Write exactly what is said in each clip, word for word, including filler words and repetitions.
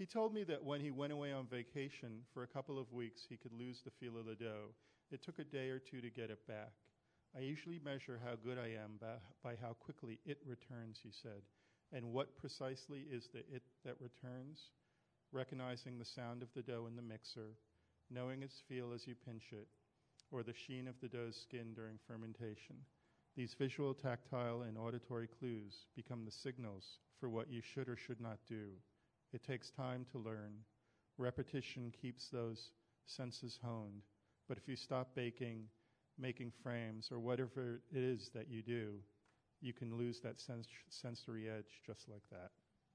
He told me that when he went away on vacation for a couple of weeks, he could lose the feel of the dough. It took a day or two to get it back. I usually measure how good I am by, by how quickly it returns, he said. And what precisely is the it that returns? Recognizing the sound of the dough in the mixer, knowing its feel as you pinch it, or the sheen of the dough's skin during fermentation. These visual, tactile, and auditory clues become the signals for what you should or should not do. It takes time to learn. Repetition keeps those senses honed. But if you stop baking, making frames, or whatever it is that you do, you can lose that sens- sensory edge just like that.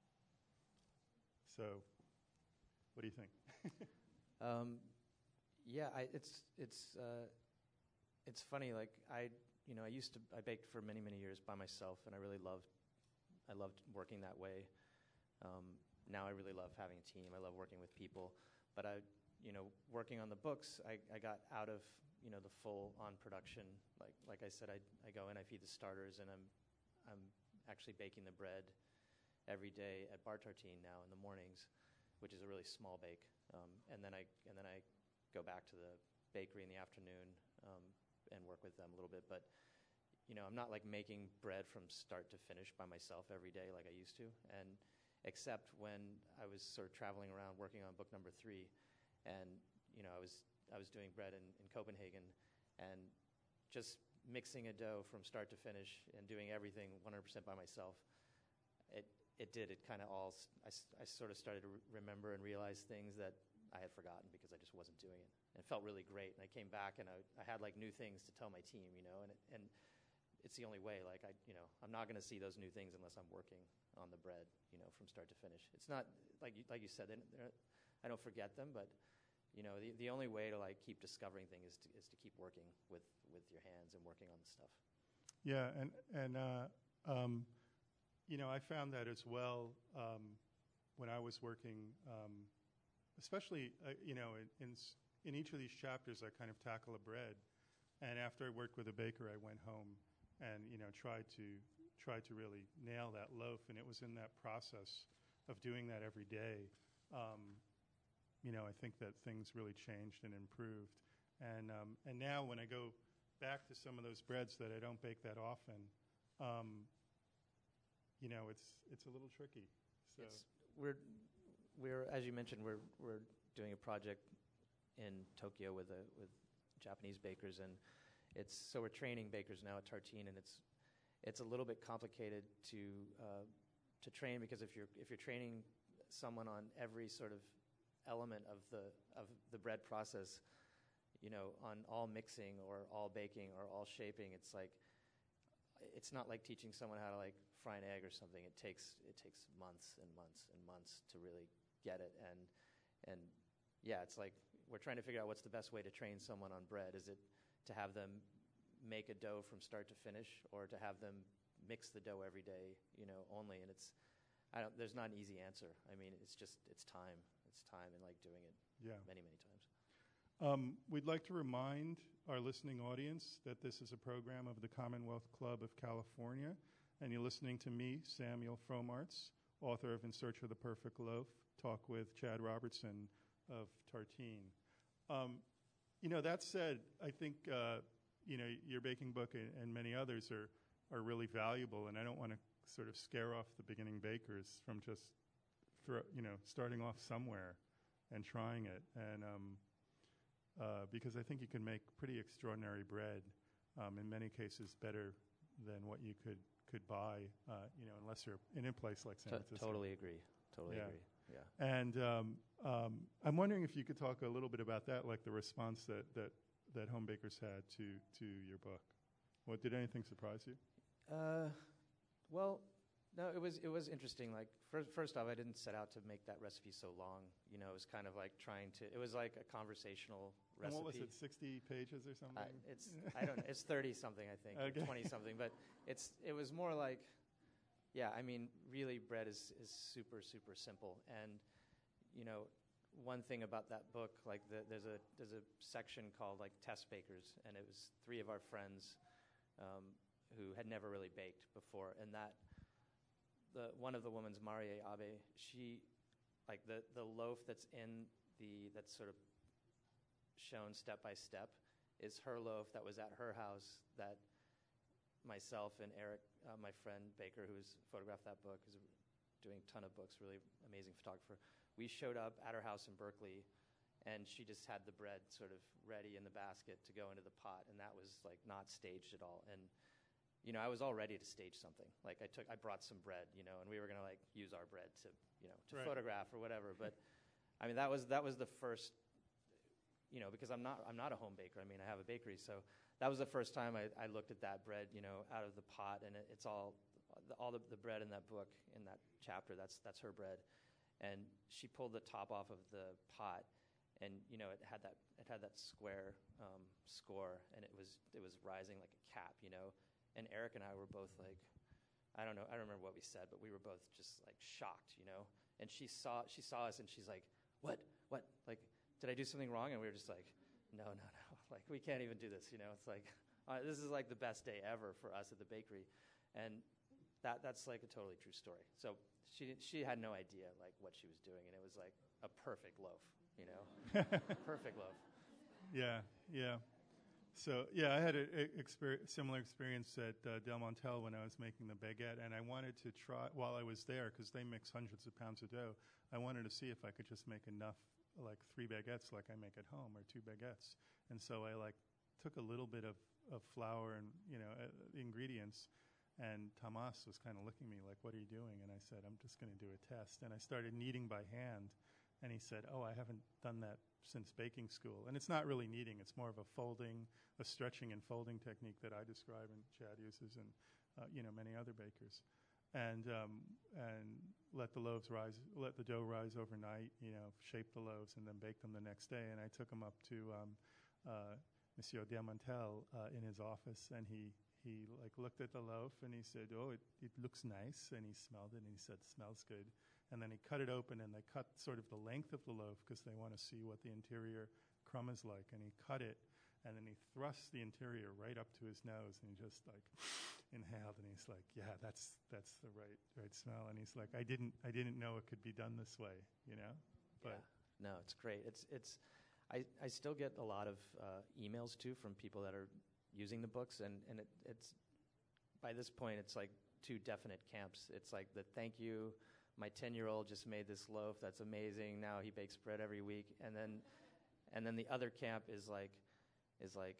So, what do you think? um, yeah, I, it's it's uh, it's funny. Like I, you know, I used to I baked for many many years by myself, and I really loved I loved working that way. Um, now I really love having a team. I love working with people, but I, you know, working on the books, I, I got out of you know the full on production. Like like I said, I I go in, I feed the starters, and I'm I'm actually baking the bread every day at Bar Tartine now in the mornings, which is a really small bake. Um, and then I and then I go back to the bakery in the afternoon um, and work with them a little bit. But you know, I'm not like making bread from start to finish by myself every day like I used to. And except when I was sort of traveling around working on book number three, and you know, I was I was doing bread in, in Copenhagen, and just mixing a dough from start to finish and doing everything one hundred percent by myself. It it did. It kind of all. I, I sort of started to re- remember and realize things that I had forgotten because I just wasn't doing it. And it felt really great. And I came back and I, I had like new things to tell my team, you know. And it, and it's the only way. Like I, you know, I'm not going to see those new things unless I'm working on the bread, you know, from start to finish. It's not like you, like you said. They're, they're, I don't forget them, but you know, the the only way to like keep discovering things is to, is to keep working with, with your hands and working on the stuff. Yeah, and and uh, um, you know, I found that as well um, when I was working, um, especially uh, you know, in, in in each of these chapters, I kind of tackle a bread, and after I worked with a baker, I went home and you know tried to tried to really nail that loaf, and it was in that process of doing that every day. Um, you know, I think that things really changed and improved. And um, and now when I go back to some of those breads that I don't bake that often, um, you know, it's it's a little tricky. So it's, we're we're as you mentioned, we're we're doing a project in Tokyo with a with Japanese bakers, and it's so we're training bakers now at Tartine, and it's it's a little bit complicated to uh, to train because if you're if you're training someone on every sort of element of the of the bread process, you know, on all mixing or all baking or all shaping, it's like it's not like teaching someone how to like fry an egg or something. It takes it takes months and months and months to really get it. And and yeah, it's like we're trying to figure out what's the best way to train someone on bread. Is it to have them make a dough from start to finish, or to have them mix the dough every day, you know, only? And it's I don't. There's not an easy answer. I mean, it's just it's time. It's time and like doing it yeah. many many times. Um, we'd like to remind our listening audience that this is a program of the Commonwealth Club of California, and you're listening to me, Samuel Fromartz, author of In Search of the Perfect Loaf, talk with Chad Robertson of Tartine. Um, you know, that said, I think, uh, you know, your baking book and, and many others are, are really valuable, and I don't want to sort of scare off the beginning bakers from just, throw, you know, starting off somewhere and trying it. And um, uh, because I think you can make pretty extraordinary bread, um, in many cases better than what you could, could buy, uh, you know, unless you're in a place like San T- Francisco. Totally agree. Totally Yeah. agree. Yeah. And um, um, I'm wondering if you could talk a little bit about that, like the response that, that, that home bakers had to, to your book. What, did anything surprise you? Uh, well, no, it was it was interesting. Like first, first off, I didn't set out to make that recipe so long. You know, it was kind of like trying to. It was like a conversational recipe. And what was it, sixty pages or something? Uh, it's I don't know. It's thirty something, I think, Okay. or twenty something. But it's it was more like, yeah. I mean, really, bread is is super super simple. And you know, one thing about that book, like the, there's a there's a section called like test bakers, and it was three of our friends um, who had never really baked before, and that. The, one of the women's, Marie Abe, she like the, the loaf that's in the, that's sort of shown step by step is her loaf that was at her house that myself and Eric, uh, my friend Baker, who's photographed that book, who's doing a ton of books, really amazing photographer. We showed up at her house in Berkeley, and she just had the bread sort of ready in the basket to go into the pot, and that was like not staged at all. And you know, I was all ready to stage something. Like I took, I brought some bread, you know, and we were gonna like use our bread to, you know, to Right. photograph or whatever. But I mean, that was that was the first, you know, because I'm not I'm not a home baker. I mean, I have a bakery, so that was the first time I, I looked at that bread, you know, out of the pot, and it, it's all all the, the bread in that book in that chapter. That's that's her bread, and she pulled the top off of the pot, and you know, it had that it had that square um, score, and it was it was rising like a cap, you know. And Eric and I were both like, I don't know, I don't remember what we said, but we were both just like shocked, you know. And she saw she saw us, and she's like, "What? What? Like, did I do something wrong?" And we were just like, "No, no, no. Like, we can't even do this, you know." It's like, uh, this is like the best day ever for us at the bakery, and that that's like a totally true story. So she she had no idea like what she was doing, and it was like a perfect loaf, you know, perfect loaf. Yeah, yeah. So yeah, I had a, a exper- similar experience at uh, Del Montel when I was making the baguette, and I wanted to try while I was there because they mix hundreds of pounds of dough. I wanted to see if I could just make enough, like three baguettes, like I make at home, or two baguettes. And so I like took a little bit of, of flour and you know uh, the ingredients, and Tomas was kind of looking at me like, "What are you doing?" And I said, "I'm just going to do a test." And I started kneading by hand. And he said, "Oh, I haven't done that since baking school." And it's not really kneading. It's more of a folding, a stretching and folding technique that I describe and Chad uses and, uh, you know, many other bakers. And um, and let the loaves rise, let the dough rise overnight, you know, shape the loaves and then bake them the next day. And I took them up to um, uh, Monsieur Del Montel uh, in his office, and he, he like looked at the loaf and he said, "Oh, it, it looks nice." And he smelled it and he said, "Smells good." And then he cut it open, and they cut sort of the length of the loaf because they want to see what the interior crumb is like. And he cut it, and then he thrust the interior right up to his nose, and he just like inhaled, and he's like, "Yeah, that's that's the right right smell." And he's like, "I didn't I didn't know it could be done this way, you know." But yeah. No, it's great. It's it's. I, I still get a lot of uh, emails too from people that are using the books, and and it, it's by this point it's like two definite camps. It's like the thank you. My ten-year-old just made this loaf. That's amazing. Now he bakes bread every week. And then, and then the other camp is like, is like,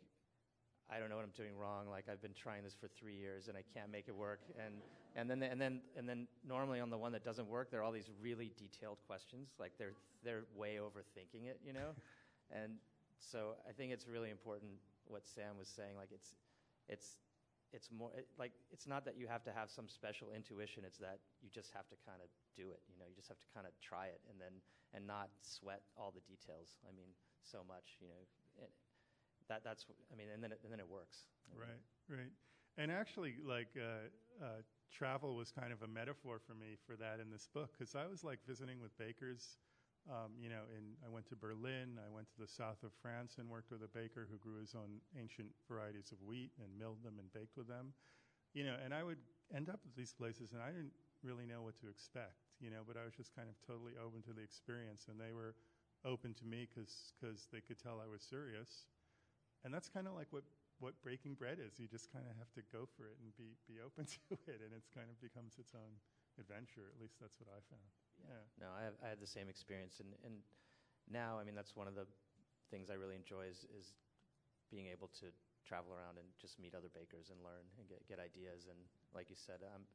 I don't know what I'm doing wrong. Like I've been trying this for three years and I can't make it work. And and then and then and then normally on the one that doesn't work, there are all these really detailed questions. Like they're they're way overthinking it, you know. And so I think it's really important what Sam was saying. Like it's it's. It's more it, like it's not that you have to have some special intuition. It's that you just have to kind of do it. You know, you just have to kind of try it, and then and not sweat all the details. I mean, so much. You know, it, that that's. I mean, and then it, and then it works. Right, right. And actually, like uh, uh, travel was kind of a metaphor for me for that in this book because I was like visiting with bakers. Um, you know, in I went to Berlin, I went to the south of France and worked with a baker who grew his own ancient varieties of wheat and milled them and baked with them. You know, and I would end up at these places and I didn't really know what to expect, you know, but I was just kind of totally open to the experience, and they were open to me because they could tell I was serious. And that's kind of like what, what breaking bread is. You just kind of have to go for it and be, be open to it, and it's kind of becomes its own adventure. At least that's what I found. Yeah. No, I have I had the same experience, and, and now I mean that's one of the things I really enjoy is, is being able to travel around and just meet other bakers and learn and get get ideas. And like you said, um,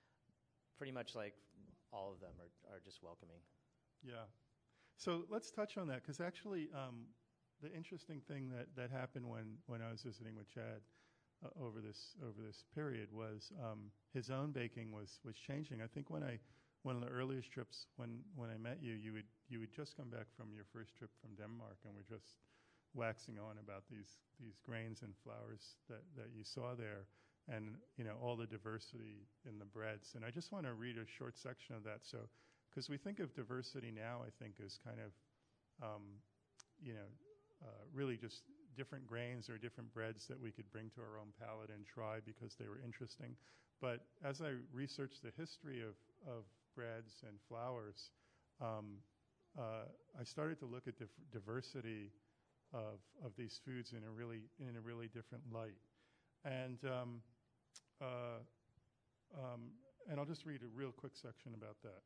pretty much like all of them are are just welcoming. Yeah. So let's touch on that because actually um, the interesting thing that, that happened when, when I was visiting with Chad uh, over this over this period was um, his own baking was was changing. I think when I One of the earliest trips when, when I met you, you would you would just come back from your first trip from Denmark and were just waxing on about these these grains and flours that, that you saw there, and you know all the diversity in the breads. And I just want to read a short section of that. So, because we think of diversity now, I think as kind of, um, you know, uh, really just different grains or different breads that we could bring to our own palate and try because they were interesting. But as I researched the history of of breads and flours, um, uh, I started to look at dif- diversity of of these foods in a really in a really different light. And um, uh, um, and I'll just read a real quick section about that.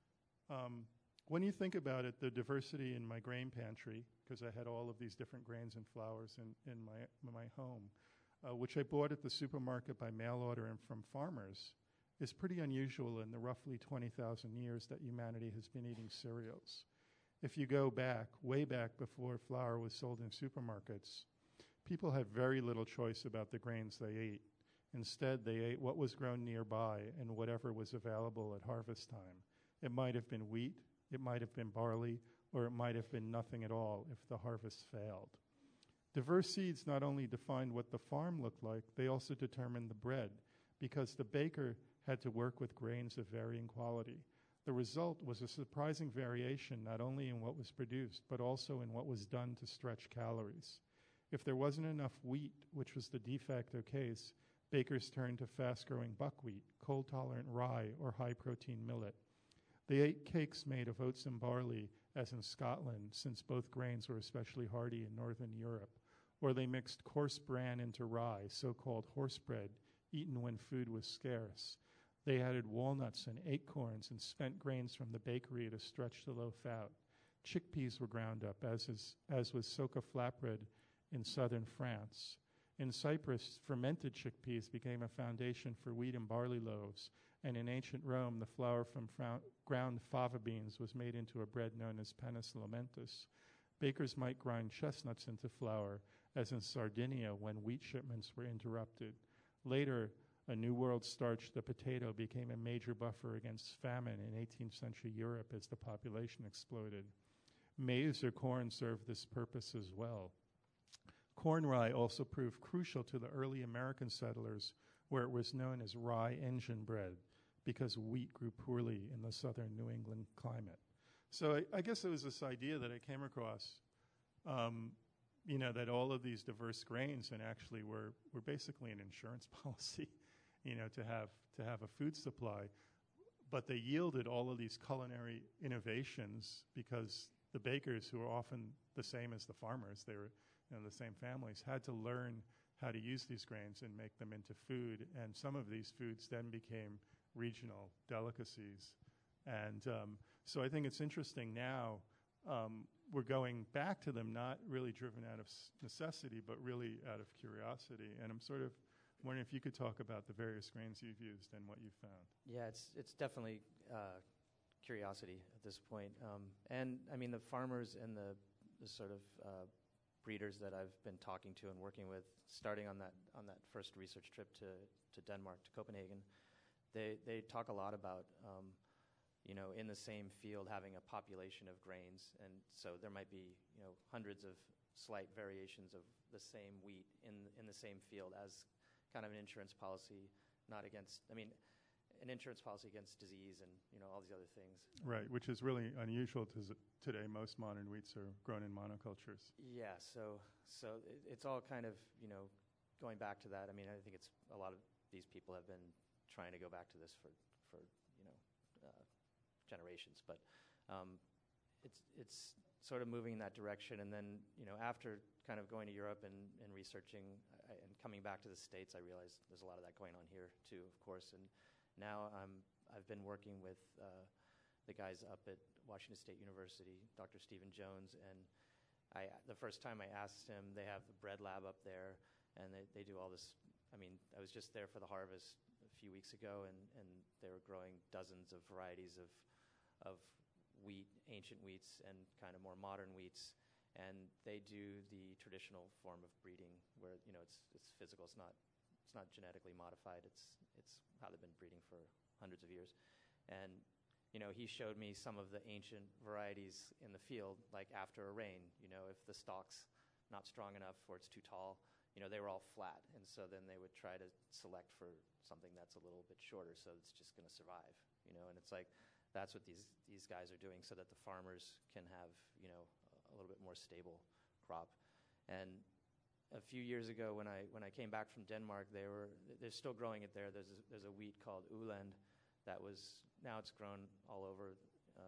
Um, when you think about it, the diversity in my grain pantry, because I had all of these different grains and flours in, in my in my home, uh, which I bought at the supermarket by mail order and from farmers, is pretty unusual in the roughly twenty thousand years that humanity has been eating cereals. If you go back, way back before flour was sold in supermarkets, people had very little choice about the grains they ate. Instead, they ate what was grown nearby and whatever was available at harvest time. It might have been wheat, it might have been barley, or it might have been nothing at all if the harvest failed. Diverse seeds not only defined what the farm looked like, they also determined the bread, because the baker had to work with grains of varying quality. The result was a surprising variation not only in what was produced, but also in what was done to stretch calories. If there wasn't enough wheat, which was the de facto case, bakers turned to fast-growing buckwheat, cold-tolerant rye, or high-protein millet. They ate cakes made of oats and barley, as in Scotland, since both grains were especially hardy in northern Europe. Or they mixed coarse bran into rye, so-called horse bread, eaten when food was scarce. They added walnuts and acorns and spent grains from the bakery to stretch the loaf out. Chickpeas were ground up, as, is, as was soca flatbread in southern France. In Cyprus, fermented chickpeas became a foundation for wheat and barley loaves, and in ancient Rome, the flour from frou- ground fava beans was made into a bread known as panis lamentis. Bakers might grind chestnuts into flour, as in Sardinia when wheat shipments were interrupted. Later, a New World starch, the potato, became a major buffer against famine in eighteenth century Europe as the population exploded. Maize or corn served this purpose as well. Corn rye also proved crucial to the early American settlers, where it was known as rye engine bread, because wheat grew poorly in the southern New England climate. So I, I guess it was this idea that I came across, um, you know, that all of these diverse grains and actually were, were basically an insurance policy, you know, to have to have a food supply. But they yielded all of these culinary innovations because the bakers, who were often the same as the farmers, they were, you know, the same families, had to learn how to use these grains and make them into food. And some of these foods then became regional delicacies. And um, so I think it's interesting now, um, we're going back to them, not really driven out of s- necessity, but really out of curiosity. And I'm sort of wondering if you could talk about the various grains you've used and what you've found. Yeah, it's it's definitely uh, curiosity at this point. Um, and I mean, the farmers and the, the sort of uh, breeders that I've been talking to and working with, starting on that on that first research trip to, to Denmark, to Copenhagen, they they talk a lot about, um, you know, in the same field having a population of grains, and so there might be, you know, hundreds of slight variations of the same wheat in in the same field as kind of an insurance policy, not against, I mean, an insurance policy against disease and, you know, all these other things. Right, which is really unusual to z- today. Most modern wheats are grown in monocultures. Yeah, so so it, it's all kind of, you know, going back to that. I mean, I think it's a lot of these people have been trying to go back to this for, for you know, uh, generations. But um, it's it's sort of moving in that direction. And then, you know, after kind of going to Europe and, and researching I, and coming back to the States, I realized there's a lot of that going on here too, of course. And now um, I've been working with uh, the guys up at Washington State University, Doctor Stephen Jones, and I, the first time I asked him, they have the bread lab up there, and they, they do all this. I mean, I was just there for the harvest a few weeks ago, and, and they were growing dozens of varieties of of wheat, ancient wheats, and kind of more modern wheats. And they do the traditional form of breeding, where, you know, it's it's physical. It's not it's not genetically modified. It's it's how they've been breeding for hundreds of years. And, you know, he showed me some of the ancient varieties in the field, like after a rain. You know, if the stalk's not strong enough or it's too tall, you know, they were all flat. And so then they would try to select for something that's a little bit shorter, so it's just going to survive. You know, and it's like that's what these these guys are doing, so that the farmers can have, you know, a little bit more stable crop. And a few years ago, when I when I came back from Denmark, they were they're still growing it there. There's a, there's a wheat called Uland that was now it's grown all over uh,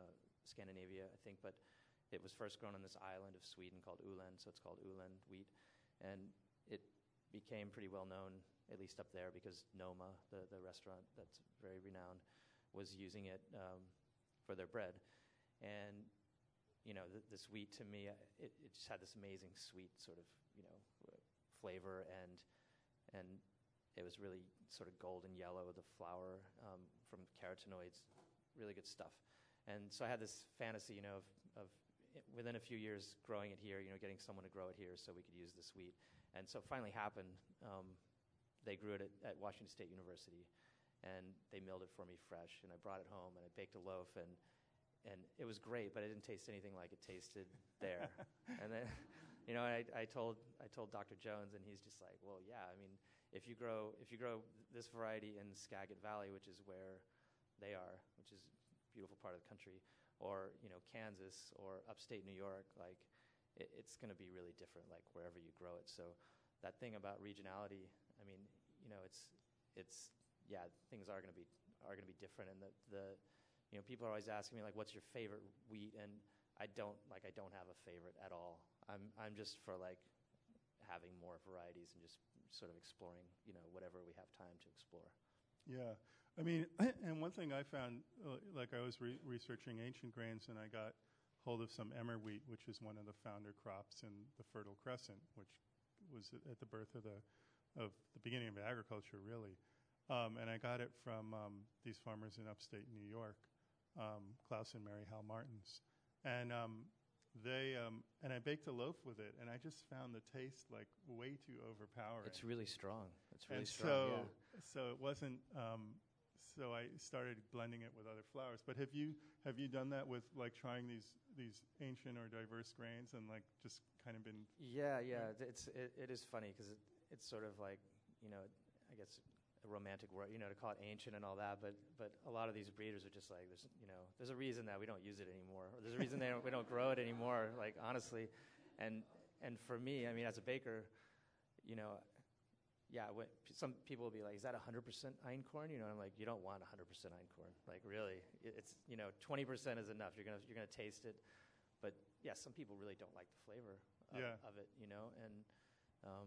Scandinavia, I think, but it was first grown on this island of Sweden called Uland, so it's called Uland wheat. And it became pretty well known, at least up there, because Noma, the, the restaurant that's very renowned, was using it um, for their bread. And, you know, th- this wheat to me, it, it just had this amazing sweet sort of, you know, flavor, and and it was really sort of golden yellow, the flour um, from carotenoids, really good stuff. And so I had this fantasy, you know, of, of it, within a few years growing it here, you know, getting someone to grow it here so we could use this wheat. And so it finally happened. Um, they grew it at, at Washington State University, and they milled it for me fresh. And I brought it home, and I baked a loaf, and and it was great, but it didn't taste anything like it tasted there. And then, you know, I, I told I told Doctor Jones, and he's just like, well, yeah, I mean, if you grow if you grow this variety in Skagit Valley, which is where they are, which is a beautiful part of the country, or you know, Kansas or upstate New York, like it, it's going to be really different, like wherever you grow it. So that thing about regionality, I mean, you know, it's it's yeah, things are going to be are going to be different, and the the you know, people are always asking me like, what's your favorite wheat, and I don't like I don't have a favorite at all. I'm I'm just for like having more varieties and just sort of exploring, you know, whatever we have time to explore. Yeah. I mean, and one thing I found, uh, like I was re- researching ancient grains, and I got hold of some emmer wheat, which is one of the founder crops in the Fertile Crescent, which was at the birth of the of the beginning of agriculture, really. Um, and I got it from um, these farmers in upstate New York, um, Klaus and Mary Hal Martins. And um, they um, and I baked a loaf with it, and I just found the taste like way too overpowering. It's really strong. It's really and strong. so, yeah. so it wasn't. Um, so I started blending it with other flours. But have you have you done that with like trying these these ancient or diverse grains and like just kind of been? Yeah, yeah. It's it, it is funny because it, it's sort of like, you know, I guess a romantic word, you know, to call it ancient and all that. But but a lot of these breeders are just like, there's you know, there's a reason that we don't use it anymore. Or there's a reason they don't, we don't grow it anymore. Like honestly, and and for me, I mean, as a baker, you know. Yeah, when, some people will be like, "Is that one hundred percent einkorn?" You know, I'm like, "You don't want one hundred percent einkorn. Like, really, it's you know, twenty percent is enough. You're gonna you're gonna taste it." But yeah, some people really don't like the flavor of, yeah. of it, you know, and um,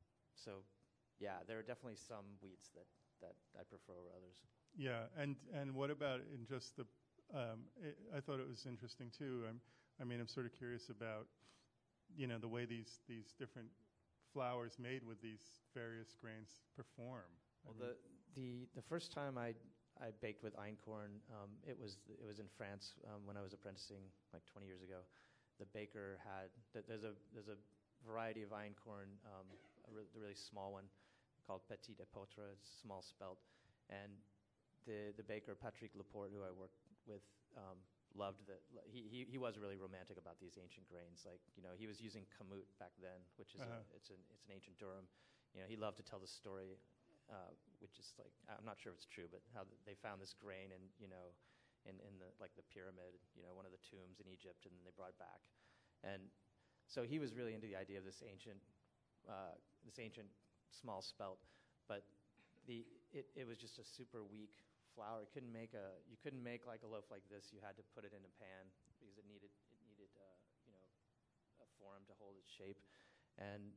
so yeah, there are definitely some wheats that, that I prefer over others. Yeah, and and what about in just the? Um, it, I thought it was interesting too. I'm, I mean, I'm sort of curious about, you know, the way these these different flours made with these various grains perform. Well, the the the first time I I baked with einkorn, um, it was it was in France um, when I was apprenticing like twenty years ago. The baker had th- there's a there's a variety of einkorn, um, a re- the really small one called Petit Épeautre, it's small spelt, and the the baker Patrick Laporte, who I worked with, um, loved that. He, he he was really romantic about these ancient grains. Like, you know, he was using kamut back then, which is uh-huh. a, it's an it's an ancient durum. You know, he loved to tell the story, uh, which is like, I'm not sure if it's true, but how th- they found this grain in you know, in in the like the pyramid, you know, one of the tombs in Egypt, and then they brought it back, and so he was really into the idea of this ancient uh, this ancient small spelt, but the it it was just a super weak flour. It couldn't make a you couldn't make like a loaf like this. You had to put it in a pan because it needed it needed uh, you know, a form to hold its shape, and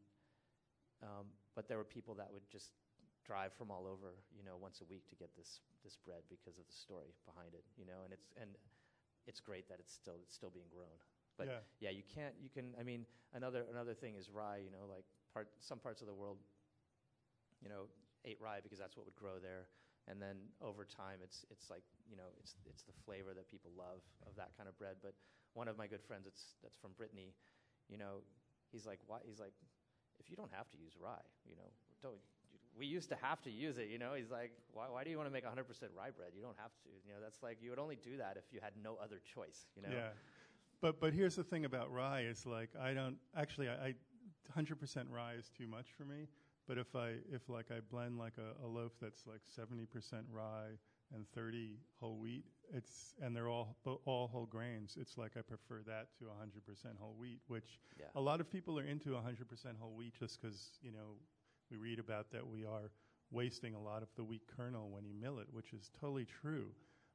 um, but there were people that would just drive from all over, you know, once a week to get this this bread because of the story behind it, you know, and it's and it's great that it's still it's still being grown. But yeah. yeah, you can't you can I mean another another thing is rye, you know, like part some parts of the world, you know, ate rye because that's what would grow there. And then over time, it's it's like, you know, it's it's the flavor that people love of that kind of bread. But one of my good friends, that's that's from Brittany, you know, he's like, why? He's like, if you don't have to use rye, you know, don't. We used to have to use it, you know. He's like, why? Why do you want to make one hundred percent rye bread? You don't have to. You know, that's like you would only do that if you had no other choice, you know. Yeah, but but here's the thing about rye is like I don't actually I, I one hundred percent rye is too much for me. But if I if like I blend like a, a loaf that's like seventy percent rye and thirty whole wheat, it's and they're all all whole grains. It's like I prefer that to one hundred percent whole wheat, which yeah. a lot of people are into one hundred percent whole wheat just because, you know, we read about that we are wasting a lot of the wheat kernel when you mill it, which is totally true.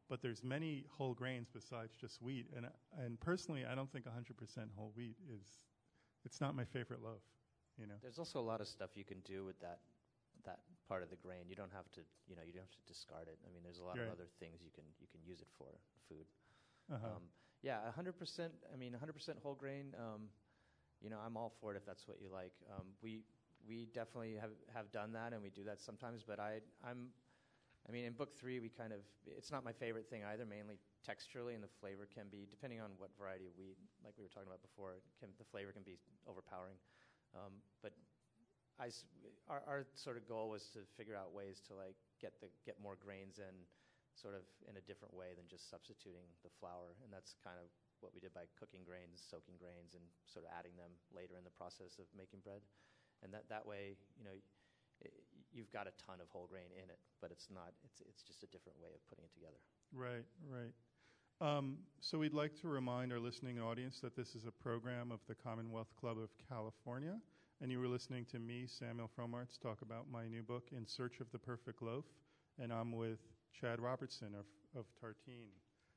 but there's many whole grains besides just wheat. And and personally, I don't think one hundred percent whole wheat is, it's not my favorite loaf, you know. There's also a lot of stuff you can do with that that part of the grain. You don't have to, you know, you don't have to discard it. I mean, there's a lot Right. of other things you can you can use it for, food. Uh-huh. Um, yeah, one hundred percent, I mean, one hundred percent whole grain, um, you know, I'm all for it if that's what you like. Um, we we definitely have, have done that, and we do that sometimes, but I, I'm, I mean, in book three, we kind of, it's not my favorite thing either, mainly texturally, and the flavor can be, depending on what variety of wheat, like we were talking about before, it can, the flavor can be overpowering. Um, but I s- our, our sort of goal was to figure out ways to like get the get more grains in, sort of in a different way than just substituting the flour, and that's kind of what we did by cooking grains, soaking grains, and sort of adding them later in the process of making bread. And that, that way, you know, I you've got a ton of whole grain in it, but it's not. It's it's just a different way of putting it together. Right, right. Um, so we'd like to remind our listening audience that this is a program of the Commonwealth Club of California, and you were listening to me, Samuel Fromartz, talk about my new book, In Search of the Perfect Loaf, and I'm with Chad Robertson of, of Tartine.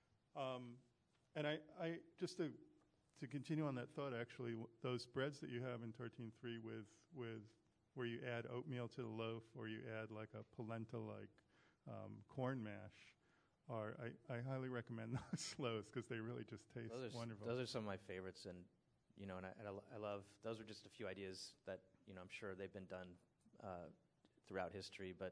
Um, and I, I just to to continue on that thought, actually, w- those breads that you have in Tartine three with with where you add oatmeal to the loaf, or you add like a polenta-like um, corn mash, are I, I highly recommend those loaves because they really just taste Those are, s- wonderful. those are some of my favorites, and you know, and I, and I, lo- I love. Those are just a few ideas that you know I'm sure they've been done uh, throughout history, but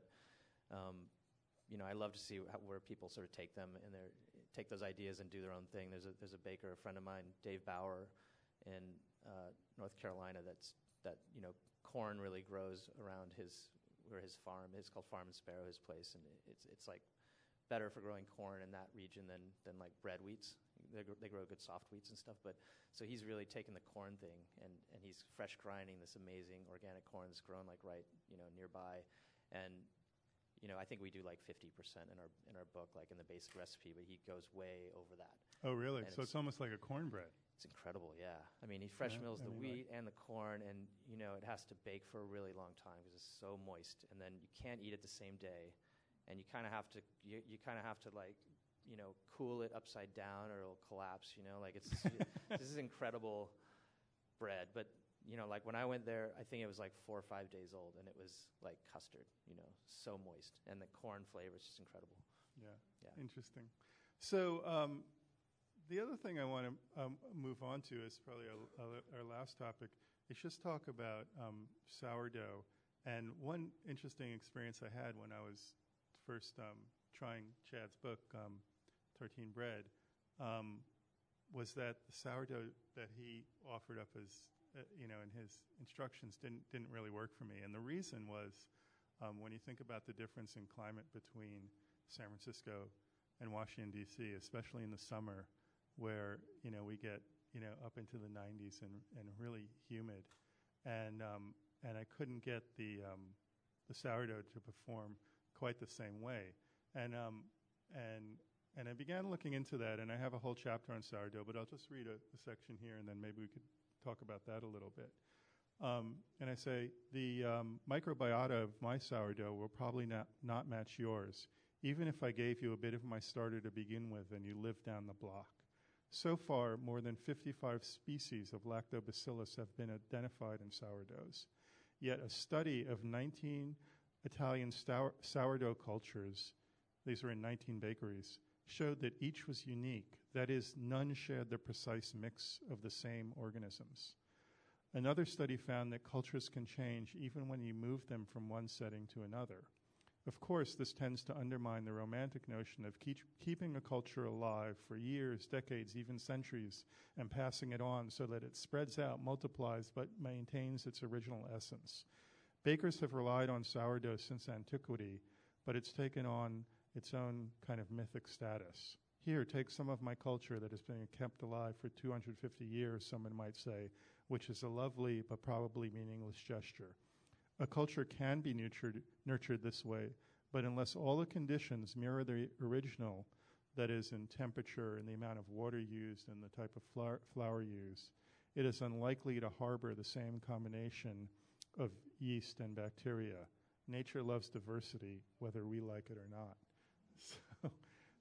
um, you know, I love to see how, where people sort of take them and their take those ideas and do their own thing. There's a there's a baker, a friend of mine, Dave Bauer, in uh, North Carolina. That's that you know, corn really grows around his where his farm. It's called Farm and Sparrow, his place, and it's it's like better for growing corn in that region than than like bread wheats. They grow, they grow good soft wheats and stuff. But so he's really taken the corn thing and and he's fresh grinding this amazing organic corn that's grown like right you know nearby, and you know, I think we do like fifty percent in our in our book, like in the basic recipe, but he goes way over that. Oh, really? And So it's, it's- almost like a cornbread. It's incredible, yeah. I mean, he fresh Yeah, mills I the mean, wheat and the corn, and you know, it has to bake for a really long time because it's so moist, and then you can't eat it the same day, and you kind of have to you, you kind of have to like you know cool it upside down or it'll collapse. You know, like it's this is incredible bread, but. You know, like when I went there, I think it was like four or five days old, and it was like custard, you know, so moist. And the corn flavor is just incredible. Yeah. Yeah. Interesting. So um, the other thing I want to um, move on to is probably our, our, our last topic. Is just talk about um, sourdough. And one interesting experience I had when I was first um, trying Chad's book, um, Tartine Bread, um, was that the sourdough that he offered up as Uh, you know, and his instructions didn't didn't really work for me. And the reason was, um, when you think about the difference in climate between San Francisco and Washington D C, especially in the summer, where you know we get you know up into the nineties and, and really humid, and um, and I couldn't get the um, the sourdough to perform quite the same way, and um, and and I began looking into that, and I have a whole chapter on sourdough, but I'll just read a, a section here, and then maybe we could talk about that a little bit. Um, and I say, the um, microbiota of my sourdough will probably not, not match yours, even if I gave you a bit of my starter to begin with and you live down the block. So far, more than fifty-five species of lactobacillus have been identified in sourdoughs. Yet a study of nineteen Italian sour- sourdough cultures, these were in nineteen bakeries, showed that each was unique. That is, none shared the precise mix of the same organisms. Another study found that cultures can change even when you move them from one setting to another. Of course, this tends to undermine the romantic notion of keep, keeping a culture alive for years, decades, even centuries, and passing it on so that it spreads out, multiplies, but maintains its original essence. Bakers have relied on sourdough since antiquity, but it's taken on its own kind of mythic status. Here, take some of my culture that has been kept alive for two hundred fifty years, someone might say, which is a lovely but probably meaningless gesture. A culture can be nurtured, nurtured this way, but unless all the conditions mirror the original, that is, in temperature and the amount of water used and the type of flour, flour used, it is unlikely to harbor the same combination of yeast and bacteria. Nature loves diversity, whether we like it or not. So,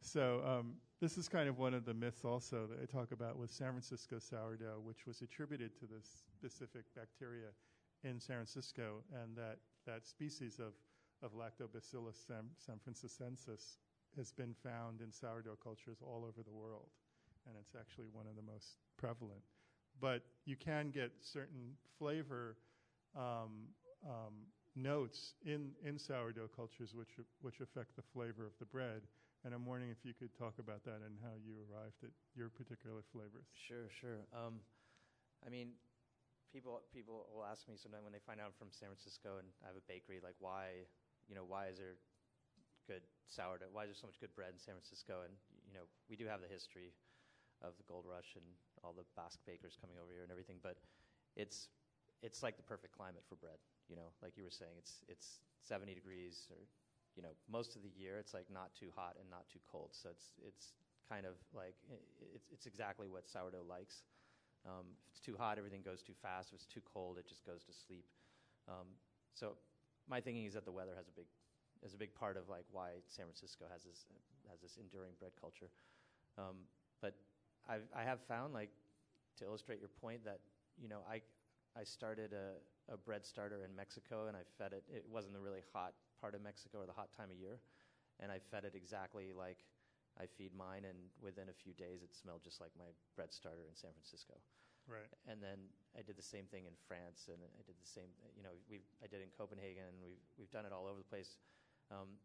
So um, this is kind of one of the myths also that I talk about with San Francisco sourdough, which was attributed to this specific bacteria in San Francisco, and that, that species of, of Lactobacillus san, sanfrancisensis has been found in sourdough cultures all over the world, and it's actually one of the most prevalent. But you can get certain flavor um, um, notes in, in sourdough cultures which, which affect the flavor of the bread. And I'm wondering if you could talk about that and how you arrived at your particular flavors. Sure, sure. Um, I mean, people people will ask me sometimes when they find out I'm from San Francisco and I have a bakery, like why, you know, why is there good sourdough? Why is there so much good bread in San Francisco? And you know, we do have the history of the gold rush and all the Basque bakers coming over here and everything, but it's it's like the perfect climate for bread. You know, like you were saying, it's it's seventy degrees or. You know, most of the year it's like not too hot and not too cold. So it's it's kind of like it's it's exactly what sourdough likes. Um, if it's too hot, everything goes too fast. If it's too cold, it just goes to sleep. Um, so my thinking is that the weather has a big is a big part of like why San Francisco has this has this enduring bread culture. Um, but I've, I have found, like, to illustrate your point, that you know I I started a, a bread starter in Mexico and I fed it. It wasn't the really hot part of Mexico or the hot time of year, and I fed it exactly like I feed mine, and within a few days it smelled just like my bread starter in San Francisco. Right. And then I did the same thing in France, and I did the same, you know, we I did it in Copenhagen, and we've we've done it all over the place. Um,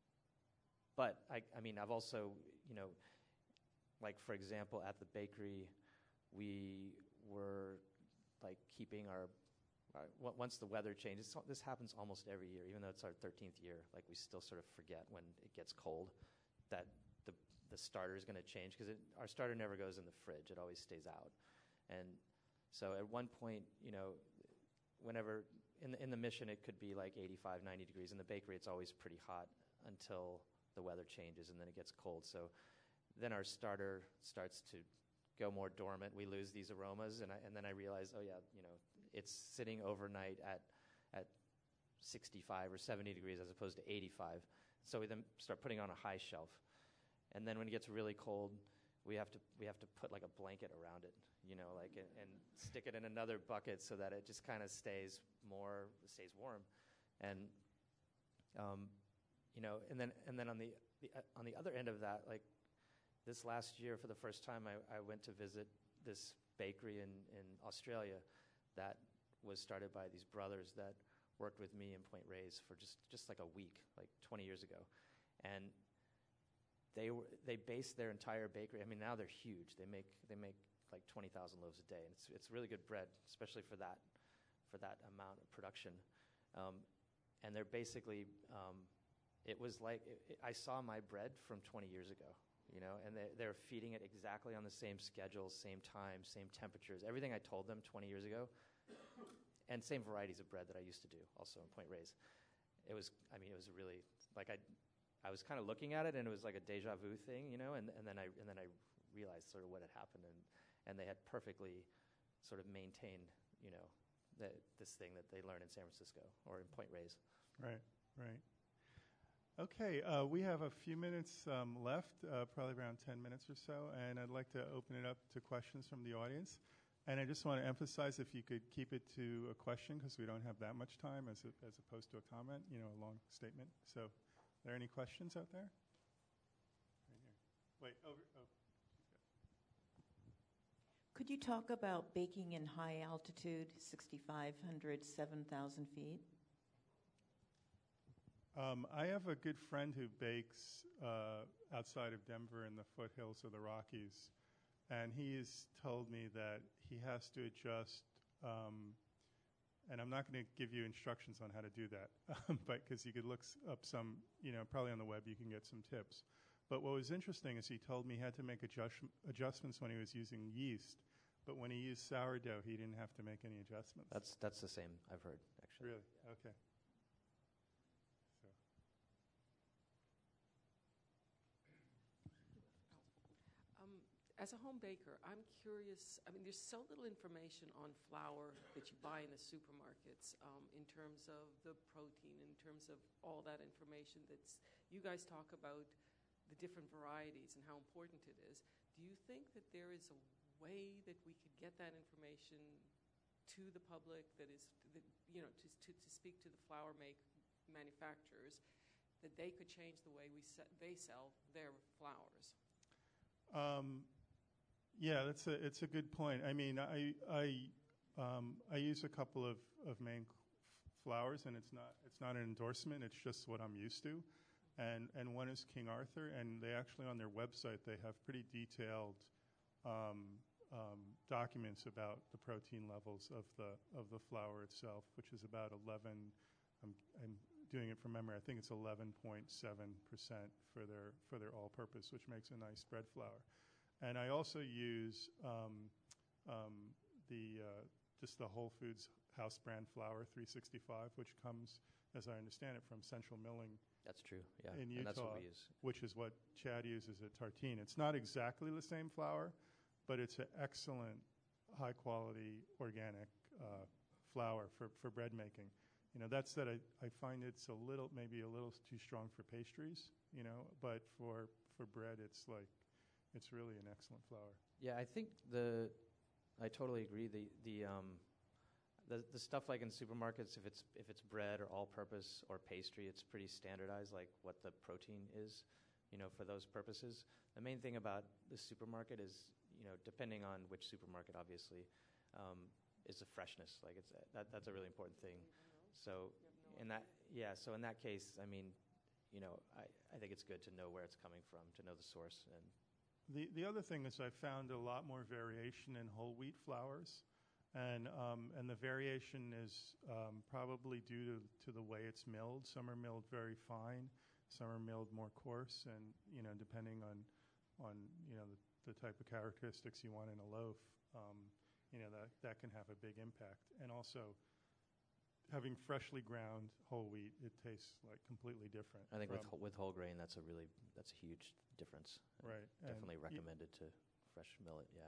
but I I mean I've also, you know, like for example at the bakery, we were like keeping our Uh, once the weather changes, this happens almost every year, even though it's our thirteenth year, like we still sort of forget when it gets cold that the the starter is going to change, because our starter never goes in the fridge. It always stays out. And so at one point, you know, whenever in the, in the mission, it could be like eighty-five, ninety degrees. In the bakery, it's always pretty hot until the weather changes, and then it gets cold. So then our starter starts to go more dormant. We lose these aromas, and I, and then I realize, oh yeah, you know, it's sitting overnight at at sixty-five or seventy degrees as opposed to eighty-five. So we then start putting on a high shelf, and then when it gets really cold, we have to we have to put like a blanket around it, you know, like and, and stick it in another bucket so that it just kind of stays more stays warm, and um, you know, and then and then on the, the uh, on the other end of that, like this last year for the first time, I, I went to visit this bakery in in Australia that was started by these brothers that worked with me in Point Reyes for just, just like a week, like twenty years ago. And they were, they based their entire bakery. I mean, now they're huge. They make they make like twenty thousand loaves a day. And it's it's really good bread, especially for that for that amount of production. Um, and they're basically, um, it was like, it, it, I saw my bread from twenty years ago. You know, and they, they're feeding it exactly on the same schedule, same time, same temperatures, everything I told them twenty years ago, and same varieties of bread that I used to do also in Point Reyes. It was, I mean, it was really, like I I was kind of looking at it, and it was like a deja vu thing, you know, and, and then I and then I realized sort of what had happened, and, and they had perfectly sort of maintained, you know, the, this thing that they learned in San Francisco or in Point Reyes. Right, right. Okay, uh, we have a few minutes um, left, uh, probably around ten minutes or so, and I'd like to open it up to questions from the audience. And I just want to emphasize, if you could keep it to a question, because we don't have that much time, as, a, as opposed to a comment, you know, a long statement. So, are there any questions out there? Right here. Wait, over. Oh. Could you talk about baking in high altitude, sixty-five hundred, seven thousand feet? Um, I have a good friend who bakes uh, outside of Denver in the foothills of the Rockies, and he has told me that he has to adjust, um, and I'm not going to give you instructions on how to do that, but because you could look up some, you know, probably on the web you can get some tips. But what was interesting is he told me he had to make adjust adjustments when he was using yeast, but when he used sourdough, he didn't have to make any adjustments. That's that's the same, I've heard, actually. Really? Okay. As a home baker, I'm curious, I mean, there's so little information on flour that you buy in the supermarkets um, in terms of the protein, in terms of all that information that's, you guys talk about the different varieties and how important it is. Do you think that there is a way that we could get that information to the public that is, that, you know, to, to, to speak to the flower make manufacturers, that they could change the way we se- they sell their flowers? Um, yeah, that's a it's a good point. I mean, I I um, I use a couple of of Maine f- flowers, and it's not it's not an endorsement. It's just what I'm used to, and and one is King Arthur, and they actually on their website they have pretty detailed um, um, documents about the protein levels of the of the flower itself, which is about eleven. I'm, I'm doing it from memory. I think it's eleven point seven percent for their for their all-purpose, which makes a nice bread flour. And I also use um, um, the uh, just the Whole Foods house brand flour three sixty-five, which comes, as I understand it, from Central Milling. That's true, yeah. In and that's what Utah, we use. Which is what Chad uses at Tartine. It's not exactly the same flour, but it's an excellent, high-quality, organic uh, flour for, for bread making. You know, that said, I, I find it's a little, maybe a little too strong for pastries, you know, but for, for bread, it's like, it's really an excellent flour. Yeah, I think the, I totally agree. The the um, the the stuff like in supermarkets, if it's if it's bread or all-purpose or pastry, it's pretty standardized, like what the protein is, you know, for those purposes. The main thing about the supermarket is, you know, depending on which supermarket, obviously, um, is the freshness. Like it's that that's a really important thing. So in that, yeah. So in that case, I mean, you know, I I think it's good to know where it's coming from, to know the source. And The the other thing is I found a lot more variation in whole wheat flours, and um, and the variation is um, probably due to, to the way it's milled. Some are milled very fine, some are milled more coarse, and you know depending on on you know the, the type of characteristics you want in a loaf, um, you know that that can have a big impact. And also, having freshly ground whole wheat, it tastes like completely different. I think with whole, with whole grain, that's a really that's a huge difference. Right. Definitely And recommended to fresh millet. Yeah.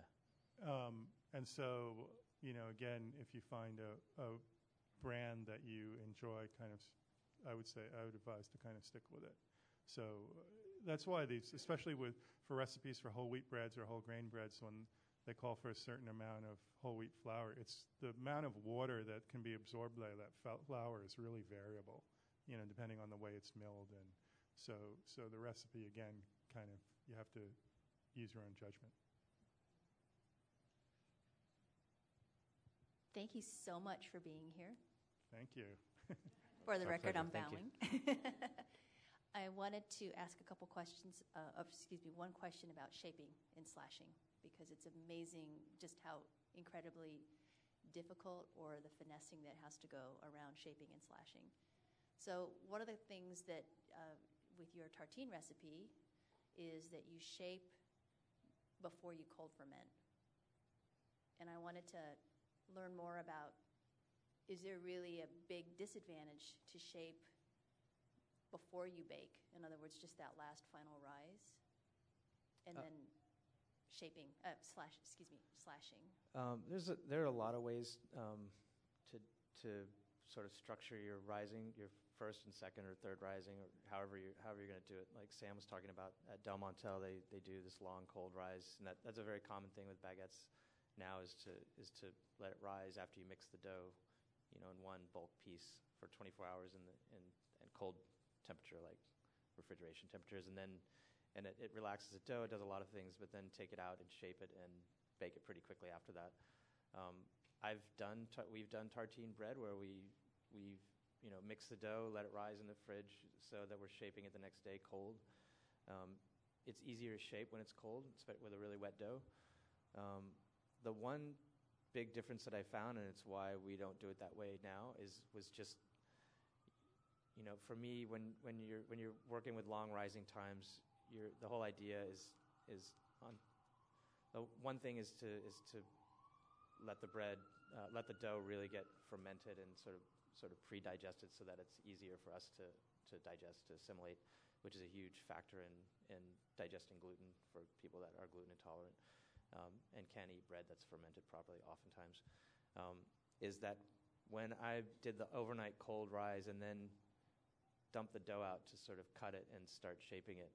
Um, and so, you know, again, if you find a, a brand that you enjoy, kind of, I would say, I would advise to kind of stick with it. So uh, that's why these, especially with for recipes for whole wheat breads or whole grain breads, when they call for a certain amount of whole wheat flour, it's the amount of water that can be absorbed by that flour is really variable, you know, depending on the way it's milled. And so, so the recipe, again, kind of, you have to use your own judgment. Thank you so much for being here. Thank you. For the Our record, pleasure. I'm Thank bowing. I wanted to ask a couple questions, uh, of, excuse me, one question about shaping and slashing, because it's amazing just how incredibly difficult or the finessing that has to go around shaping and slashing. So one of the things that uh, with your tartine recipe is that you shape before you cold ferment. And I wanted to learn more about, is there really a big disadvantage to shape before you bake? In other words, just that last final rise, and Uh, then shaping, uh, slash, excuse me, slashing. Um, there's a, there are a lot of ways um, to to sort of structure your rising, your first and second or third rising, or however you however you're going to do it. Like Sam was talking about at Del Montel, they they do this long cold rise, and that, that's a very common thing with baguettes now is to is to let it rise after you mix the dough, you know, in one bulk piece for twenty-four hours in the in and cold temperature, like refrigeration temperatures, and then and it, it relaxes the dough. It does a lot of things, but then take it out and shape it and bake it pretty quickly after that. Um, I've done tar- we've done tartine bread where we we've you know mixed the dough, let it rise in the fridge so that we're shaping it the next day cold. Um, it's easier to shape when it's cold, especially with a really wet dough. Um, the one big difference that I found, and it's why we don't do it that way now, is was just you know for me when when you're when you're working with long rising times, you're, the whole idea is is on the one thing is to is to let the bread uh, let the dough really get fermented and sort of sort of pre-digested so that it's easier for us to to digest, to assimilate, which is a huge factor in in digesting gluten for people that are gluten intolerant. Um, and can't eat bread that's fermented properly oftentimes, um, is that when I did the overnight cold rise and then dumped the dough out to sort of cut it and start shaping it,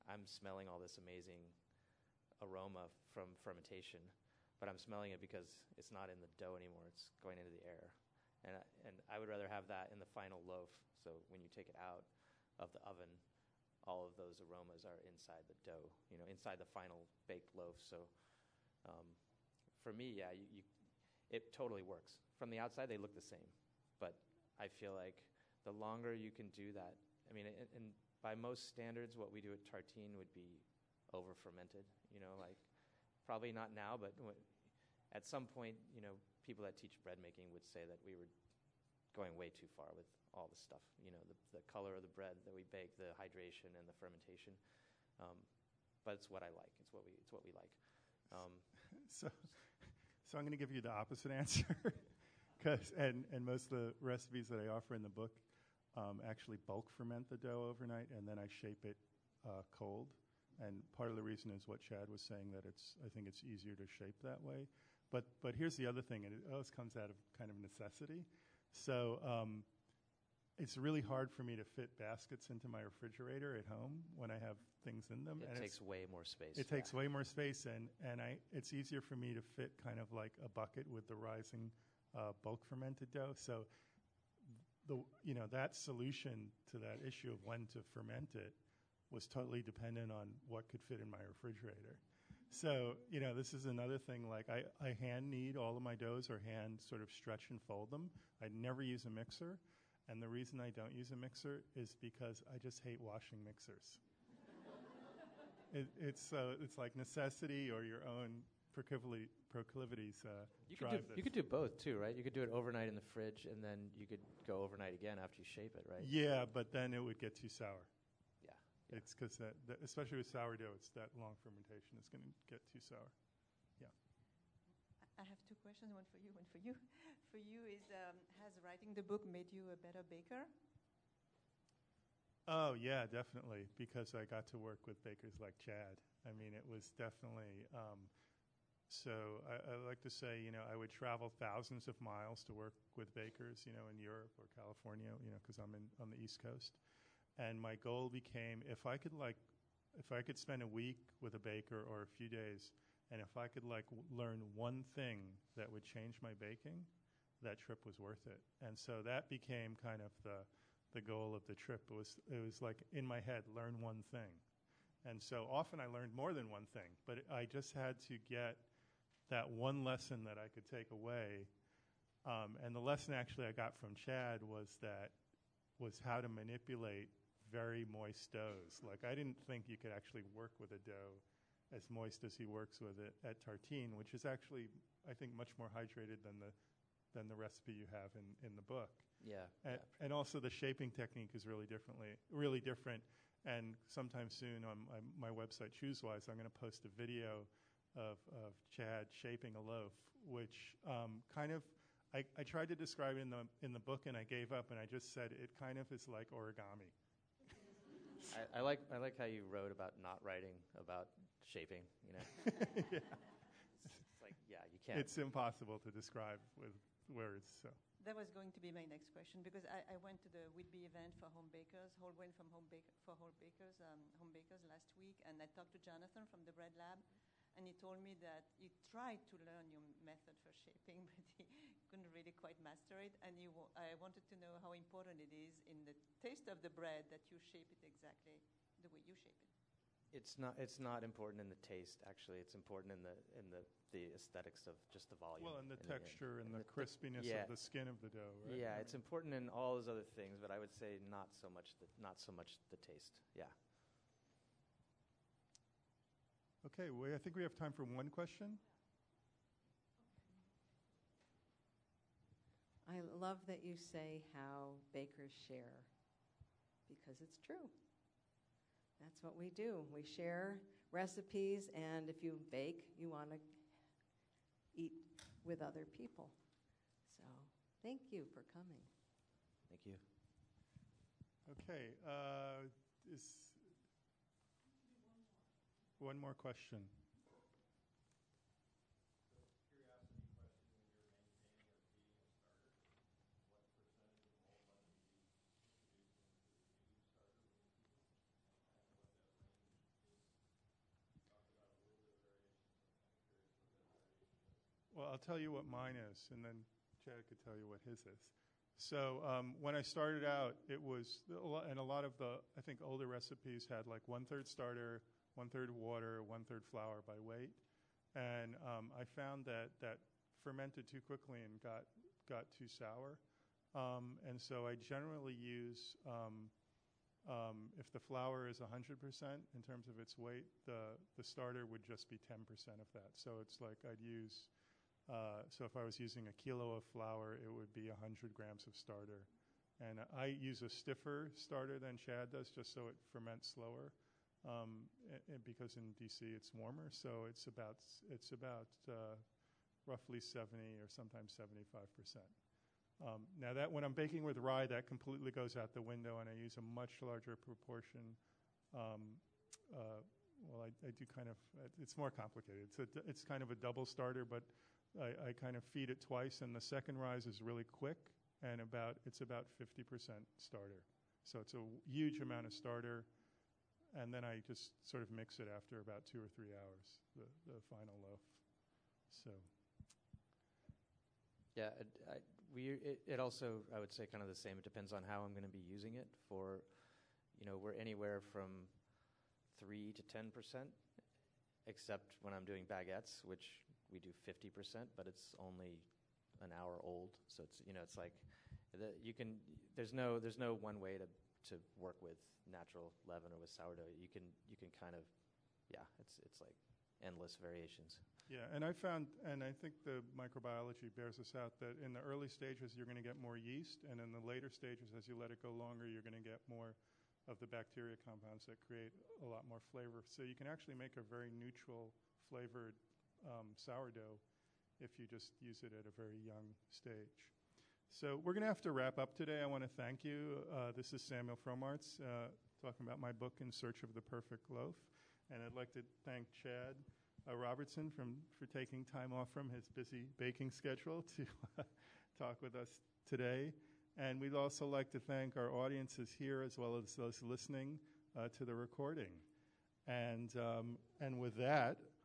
I'm smelling all this amazing aroma from fermentation, but I'm smelling it because it's not in the dough anymore. It's going into the air. And I, and I would rather have that in the final loaf. So when you take it out of the oven, all of those aromas are inside the dough, you know, inside the final baked loaf. So um, for me, yeah, you, you, it totally works. From the outside, they look the same. But I feel like the longer you can do that, I mean, and, and by most standards, what we do at Tartine would be over-fermented, you know, like probably not now, but w- at some point, you know, people that teach bread making would say that we were going way too far with all the stuff, you know, the, the color of the bread that we bake, the hydration and the fermentation. Um, but it's what I like. It's what we, it's what we like. Um, So, so I'm going to give you the opposite answer, because and and most of the recipes that I offer in the book um, actually bulk ferment the dough overnight, and then I shape it uh, cold. And part of the reason is what Chad was saying, that it's I think it's easier to shape that way. But but here's the other thing, and it always comes out of kind of necessity. So um, it's really hard for me to fit baskets into my refrigerator at home when I have things in them. it and takes it's, way more space. It yeah. takes way more space, and, and I it's easier for me to fit kind of like a bucket with the rising uh, bulk fermented dough. So the you know that solution to that issue of when to ferment it was totally dependent on what could fit in my refrigerator. So, you know, this is another thing, like I, I hand knead all of my doughs or hand sort of stretch and fold them. I never use a mixer. And the reason I don't use a mixer is because I just hate washing mixers. it, it's uh, it's like necessity or your own proclivity, proclivities uh, You could, drive do, this. you could do both too, right? You could do it overnight in the fridge, and then you could go overnight again after you shape it, right? Yeah, but then it would get too sour. Yeah. It's because that, that, especially with sourdough, it's that long fermentation. It's going to get too sour. I have two questions, one for you, one for you. For you, is um, has writing the book made you a better baker? Oh, yeah, definitely, because I got to work with bakers like Chad. I mean, it was definitely, um, so I, I like to say, you know, I would travel thousands of miles to work with bakers, you know, in Europe or California, you know, because I'm in, on the East Coast. And my goal became, if I could, like, if I could spend a week with a baker or a few days, and if I could, like, w- learn one thing that would change my baking, that trip was worth it. And so that became kind of the the goal of the trip. It was it was like in my head, learn one thing. And so often I learned more than one thing, but it, I just had to get that one lesson that I could take away. Um, and the lesson actually I got from Chad was that was how to manipulate very moist doughs. Like I didn't think you could actually work with a dough as moist as he works with it at Tartine, which is actually, I think, much more hydrated than the than the recipe you have in, in the book. Yeah. And, yeah. and also the shaping technique is really differently, really different. And sometime soon on my, my website, ChooseWise, I'm going to post a video of, of Chad shaping a loaf, which um, kind of, I, I tried to describe it in the, in the book and I gave up and I just said it kind of is like origami. I, I like I like how you wrote about not writing about shaping. You know, Yeah. it's like yeah, you can't. It's impossible to describe with words. So That was going to be my next question, because I, I went to the Whitby event for home bakers, whole grain from home baker, for whole bakers, um, home bakers last week, and I talked to Jonathan from the Bread Lab, and he told me that he tried to learn your method for shaping, but he couldn't really quite master it. And you, wa- I wanted to know how important it is in the taste of the bread that you shape it exactly the way you shape it. It's not. It's not important in the taste. Actually, it's important in the in the, the aesthetics of just the volume. well, and the in texture and, and the, the- crispiness yeah. of the skin of the dough, right? Yeah, I it's mean, important in all those other things, but I would say not so much. The, not so much the taste. Yeah. Okay, well, I think we have time for one question. I love that you say how bakers share, because it's true. That's what we do. We share recipes, and if you bake, you want to eat with other people. So thank you for coming. Thank you. Okay, uh, is one more question. Well, I'll tell you what mine is, and then Chad could tell you what his is. So um, when I started out, it was, a lot, and a lot of the, I think, older recipes had like one-third starter, one-third water, one-third flour by weight. And um, I found that that fermented too quickly and got, got too sour. Um, and so I generally use, um, um, if the flour is one hundred percent in terms of its weight, the, the starter would just be ten percent of that. So it's like I'd use, uh, so if I was using a kilo of flour, it would be one hundred grams of starter. And I use a stiffer starter than Chad does, just so it ferments slower, um, a- a- because in D C it's warmer. So it's about, it's about uh, roughly seventy or sometimes seventy-five percent. Um, now that when I'm baking with rye, that completely goes out the window, and I use a much larger proportion. Um, uh, well, I, I do kind of, uh, it's more complicated. It's, a, it's kind of a double starter, but I, I kind of feed it twice, and the second rise is really quick, and about it's about fifty percent starter. So it's a huge amount of starter, and then I just sort of mix it after about two or three hours, the, the final loaf. So. Yeah, it, I, we, it, it also, I would say, kind of the same. It depends on how I'm going to be using it. For, you know, we're anywhere from three to ten percent, except when I'm doing baguettes, which we do fifty percent, but it's only an hour old. So it's, you know, it's like the, you can. There's no, there's no one way to to work with natural leaven or with sourdough. You can, you can kind of, yeah, it's it's like endless variations. Yeah, and I found, and I think the microbiology bears this out, that in the early stages you're going to get more yeast, and in the later stages, as you let it go longer, you're going to get more of the bacteria compounds that create a lot more flavor. So you can actually make a very neutral flavored um, sourdough if you just use it at a very young stage. So we're going to have to wrap up today. I want to thank you. Uh, this is Samuel Fromartz uh, talking about my book, In Search of the Perfect Loaf. And I'd like to thank Chad Uh, Robertson from, for taking time off from his busy baking schedule to uh, talk with us today. And we'd also like to thank our audiences here as well as those listening uh, to the recording. And, um, and with that,